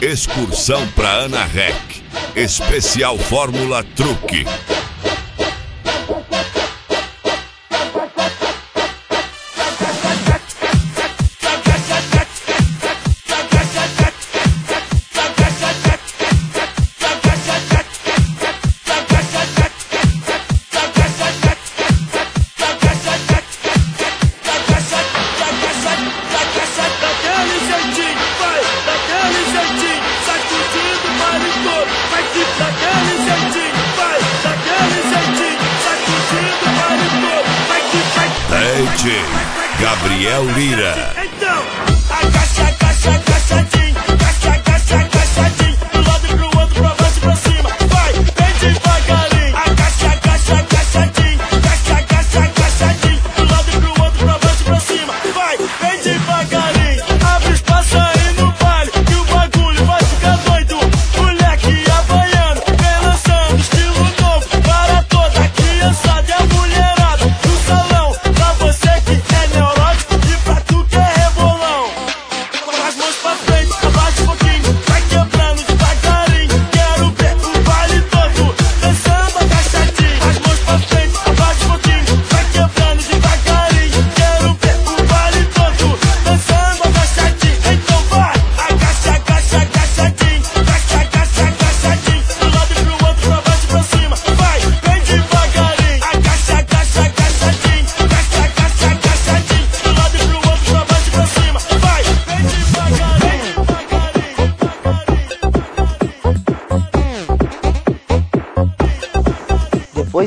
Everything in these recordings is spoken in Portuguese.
Excursão pra Ana Rec. Especial Fórmula Truque. DJ Gabriel Lira. Então, agacha, agacha, agachadinho, agacha, agacha, agachadinho, do lado e pro outro, pra baixo e pra cima, vai, bem devagarinho. Agacha, agacha, agachadinho, agacha, agacha, agachadinho, do lado e pro outro, pra baixo e pra cima, vai, bem devagarinho. Abre espaço aí no baile, que o bagulho vai ficar doido. Moleque havaiano, vem lançando estilo novo para toda a criançada e a mulherada no salão. Pra você que é neurótico e pra tu que é rebolão. Com as mãos pra frente, abaixa um pouquinho, vai quebrando devagarinho. Quero ver o baile todo dançando agachadinho. As mãos pra frente, abaixa um pouquinho, vai quebrando devagarinho. Quero ver o baile todo dançando agachadinho. Então vai, agacha, agacha, agachadinho, agacha, agacha, agachadinho, do lado e pro outro, pra baixo e pra cima, vai, bem devagarinho. Agacha, agacha, agachadinho, agacha, agacha, agachadinho, do lado e pro outro, pra baixo e pra cima, vai, bem devagarinho, Depois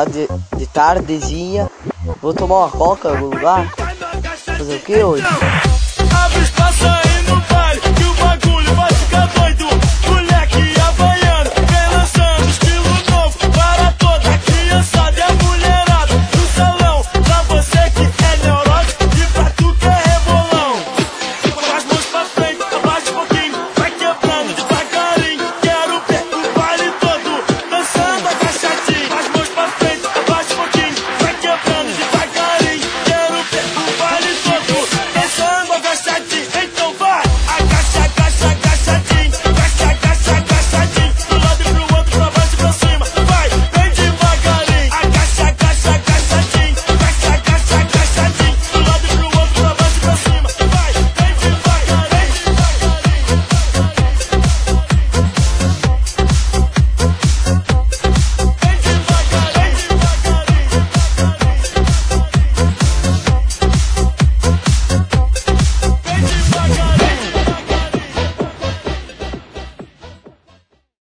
de tardezinha, vou tomar uma coca em algum lugar. Fazer o que hoje?